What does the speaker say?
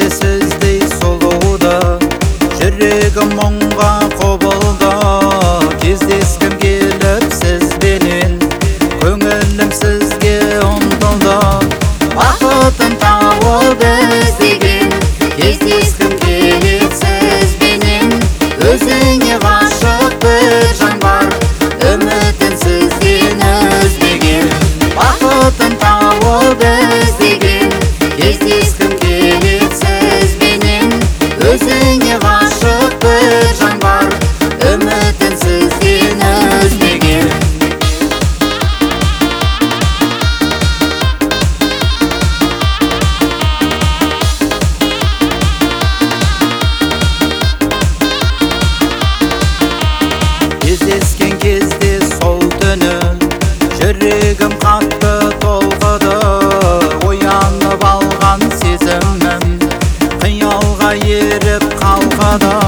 Өзде сіздей сұлуды жүрегім мұңға қобылды. Кездескім келіп сізбенен, көңілім сізге ұмтылды. Бақытын тауып іздеген, кездескім келіп сізбенен. Өзіңе ғашық бір жан бар, үмітін сізден үзбеген. Бақытын тауып іздеген, кездескім келіп сізбенен. Өзіңе ғашық бір жан бар, үмітін сізден үзбеген. Кездескен кезде сол түні жүрегім қатты толқыды. Оянып алған сезімім қиялға еріп қалқыды.